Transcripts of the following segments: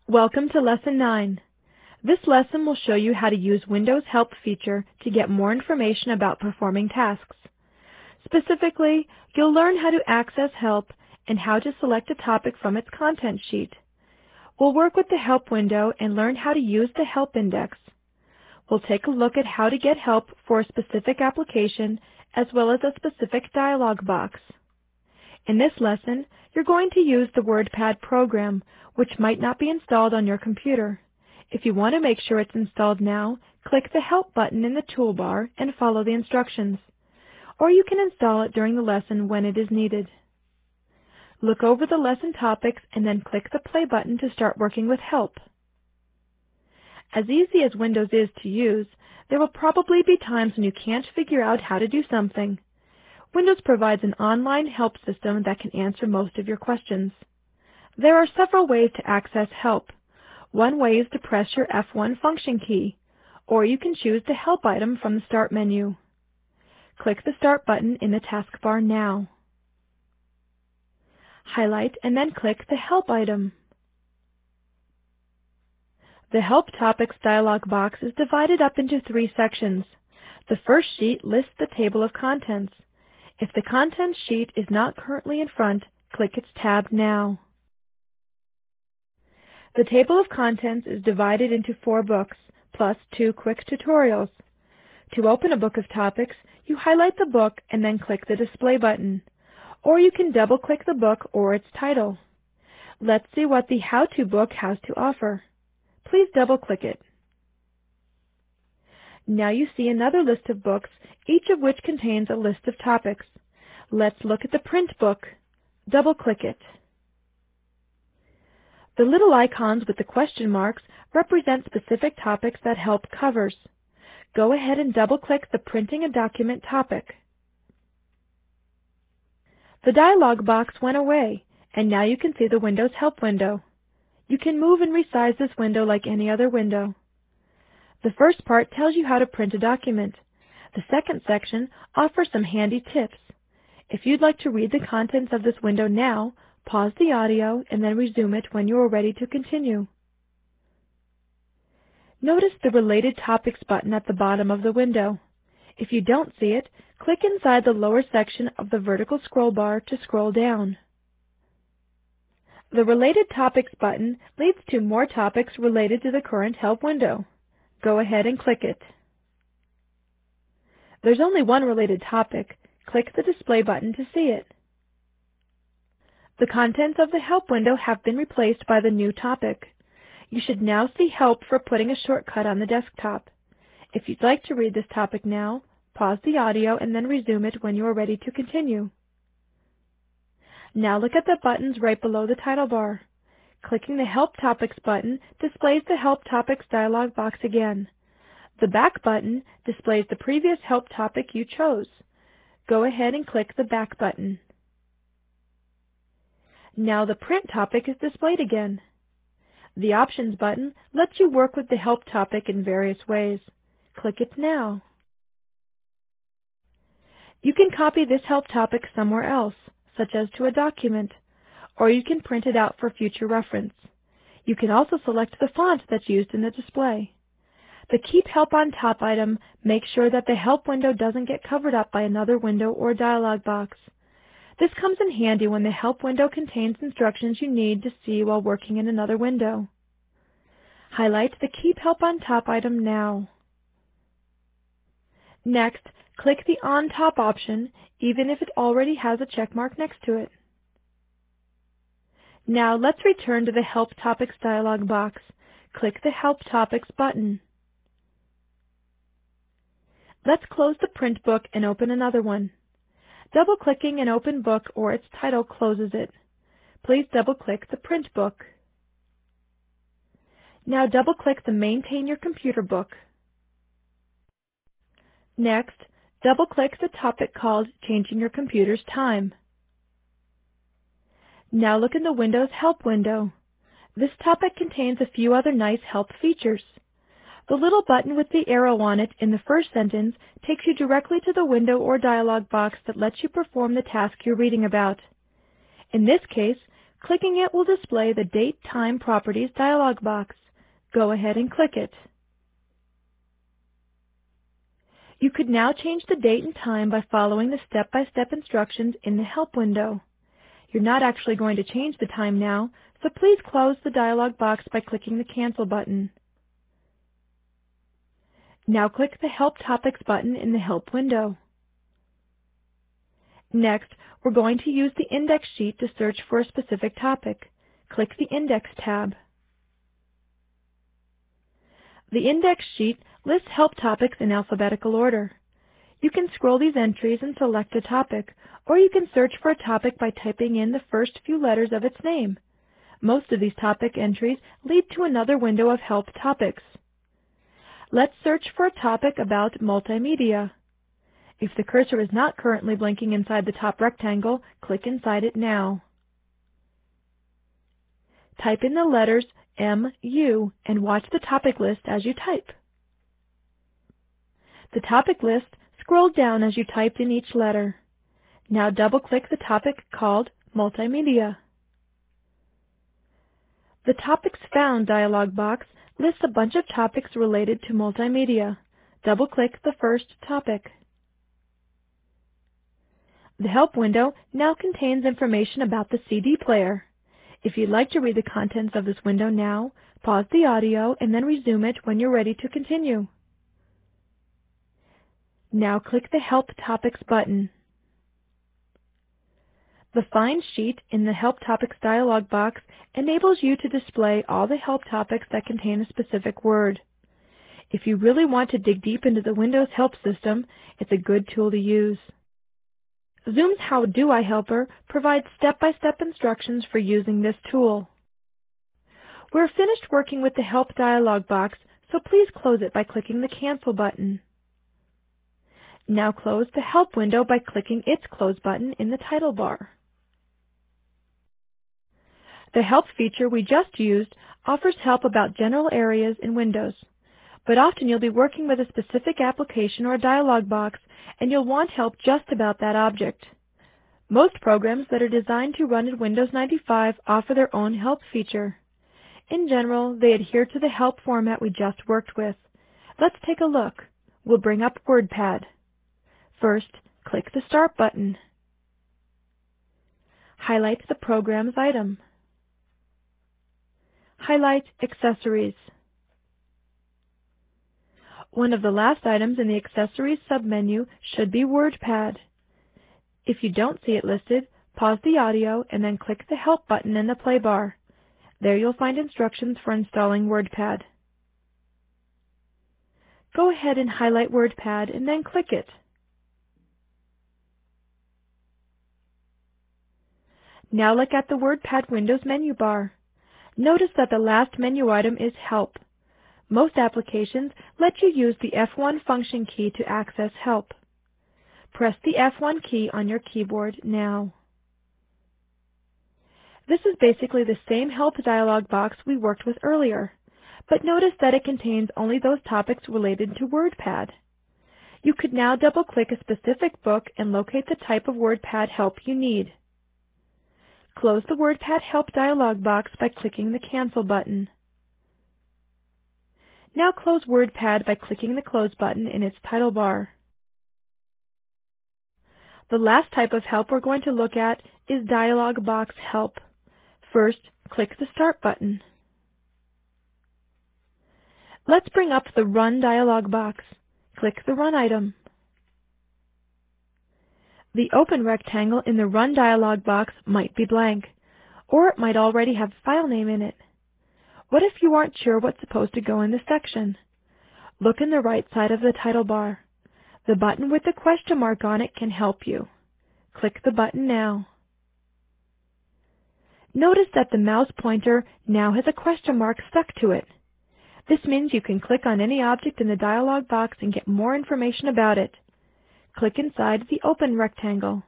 Welcome to Lesson 9. This lesson will show you how to use Windows Help feature to get more information about performing tasks. Specifically, you'll learn how to access Help and how to select a topic from its content sheet. We'll work with the Help window and learn how to use the Help index. We'll take a look at how to get help for a specific application as well as a specific dialog box. In this lesson, you're going to use the WordPad program, which might not be installed on your computer. If you want to make sure it's installed now, click the Help button in the toolbar and follow the instructions. Or you can install it during the lesson when it is needed. Look over the lesson topics and then click the play button to start working with Help. As easy as Windows is to use, there will probably be times when you can't figure out how to do something. Windows provides an online help system that can answer most of your questions. There are several ways to access help. One way is to press your F1 function key, or you can choose the help item from the Start menu. Click the Start button in the taskbar now. Highlight and then click the Help item. The Help Topics dialog box is divided up into 3 sections. The first sheet lists the table of contents. If the contents sheet is not currently in front, click its tab now. The table of contents is divided into 4 books, plus 2 quick tutorials. To open a book of topics, you highlight the book and then click the Display button. Or you can double-click the book or its title. Let's see what the How-To book has to offer. Please double-click it. Now you see another list of books, each of which contains a list of topics. Let's look at the print book. Double-click it. The little icons with the question marks represent specific topics that Help covers. Go ahead and double-click the Printing a Document topic. The dialog box went away, and now you can see the Windows Help window. You can move and resize this window like any other window. The first part tells you how to print a document. The second section offers some handy tips. If you'd like to read the contents of this window now, pause the audio and then resume it when you are ready to continue. Notice the Related Topics button at the bottom of the window. If you don't see it, click inside the lower section of the vertical scroll bar to scroll down. The Related Topics button leads to more topics related to the current Help window. Go ahead and click it. There's only one related topic. Click the Display button to see it. The contents of the Help window have been replaced by the new topic. You should now see help for putting a shortcut on the desktop. If you'd like to read this topic now, pause the audio and then resume it when you are ready to continue. Now look at the buttons right below the title bar. Clicking the Help Topics button displays the Help Topics dialog box again. The Back button displays the previous Help topic you chose. Go ahead and click the Back button. Now the Print topic is displayed again. The Options button lets you work with the Help topic in various ways. Click it now. You can copy this Help topic somewhere else, such as to a document, or you can print it out for future reference. You can also select the font that's used in the display. The Keep Help on Top item makes sure that the Help window doesn't get covered up by another window or dialog box. This comes in handy when the Help window contains instructions you need to see while working in another window. Highlight the Keep Help on Top item now. Next, click the On Top option, even if it already has a check mark next to it. Now let's return to the Help Topics dialog box. Click the Help Topics button. Let's close the print book and open another one. Double-clicking an open book or its title closes it. Please double-click the print book. Now double-click the Maintain Your Computer book. Next, double-click the topic called Changing Your Computer's Time. Now look in the Windows Help window. This topic contains a few other nice help features. The little button with the arrow on it in the first sentence takes you directly to the window or dialog box that lets you perform the task you're reading about. In this case, Clicking it will display the Date Time Properties dialog box. Go ahead and click it. You could now change the date and time by following the step-by-step instructions in the Help window. You're not actually going to change the time now, so please close the dialog box by clicking the Cancel button. Now click the Help Topics button in the Help window. Next, we're going to use the index sheet to search for a specific topic. Click the Index tab. The index sheet lists help topics in alphabetical order. You can scroll these entries and select a topic, or you can search for a topic by typing in the first few letters of its name. Most of these topic entries lead to another window of help topics. Let's search for a topic about multimedia. If the cursor is not currently blinking inside the top rectangle, click inside it now. Type in the letters MU and watch the topic list as you type. The topic list scrolled down as you typed in each letter. Now double-click the topic called Multimedia. The Topics Found dialog box lists a bunch of topics related to multimedia. Double-click the first topic. The Help window now contains information about the CD player. If you'd like to read the contents of this window now, pause the audio and then resume it when you're ready to continue. Now click the Help Topics button. The Find sheet in the Help Topics dialog box enables you to display all the help topics that contain a specific word. If you really want to dig deep into the Windows Help system, it's a good tool to use. Zoom's How Do I Helper provides step-by-step instructions for using this tool. We're finished working with the Help dialog box, so please close it by clicking the Cancel button. Now close the Help window by clicking its Close button in the title bar. The Help feature we just used offers help about general areas in Windows, but often you'll be working with a specific application or dialog box and you'll want help just about that object. Most programs that are designed to run in Windows 95 offer their own help feature. In general, they adhere to the help format we just worked with. Let's take a look. We'll bring up WordPad. First, click the Start button. Highlight the program's item. Highlight Accessories. One of the last items in the Accessories submenu should be WordPad. If you don't see it listed, pause the audio and then click the Help button in the play bar. There you'll find instructions for installing WordPad. Go ahead and highlight WordPad and then click it. Now look at the WordPad Windows menu bar. Notice that the last menu item is Help. Most applications let you use the F1 function key to access Help. Press the F1 key on your keyboard now. This is basically the same Help dialog box we worked with earlier, but notice that it contains only those topics related to WordPad. You could now double-click a specific book and locate the type of WordPad help you need. Close the WordPad Help dialog box by clicking the Cancel button. Now close WordPad by clicking the Close button in its title bar. The last type of help we're going to look at is dialog box help. First, click the Start button. Let's bring up the Run dialog box. Click the Run item. The open rectangle in the Run dialog box might be blank, or it might already have a file name in it. What if you aren't sure what's supposed to go in this section? Look in the right side of the title bar. The button with the question mark on it can help you. Click the button now. Notice that the mouse pointer now has a question mark stuck to it. This means you can click on any object in the dialog box and get more information about it. Click inside the open rectangle.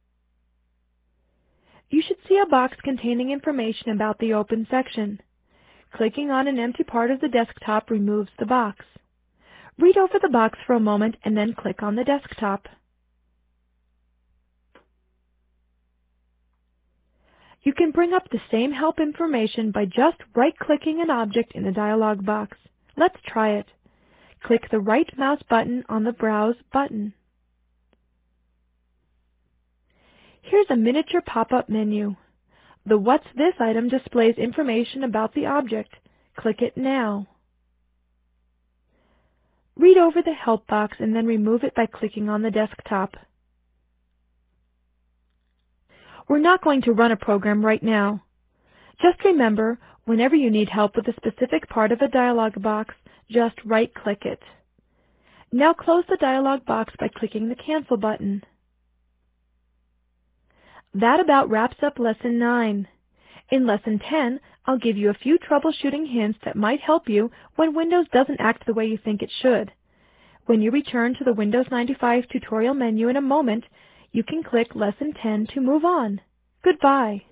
You should see a box containing information about the open section. Clicking on an empty part of the desktop removes the box. Read over the box for a moment and then click on the desktop. You can bring up the same help information by just right-clicking an object in the dialog box. Let's try it. Click the right mouse button on the Browse button. Here's a miniature pop-up menu. The What's This item displays information about the object. Click it now. Read over the help box and then remove it by clicking on the desktop. We're not going to run a program right now. Just remember, whenever you need help with a specific part of a dialog box, just right-click it. Now close the dialog box by clicking the Cancel button. That about wraps up Lesson 9. In Lesson 10, I'll give you a few troubleshooting hints that might help you when Windows doesn't act the way you think it should. When you return to the Windows 95 tutorial menu in a moment, you can click Lesson 10 to move on. Goodbye.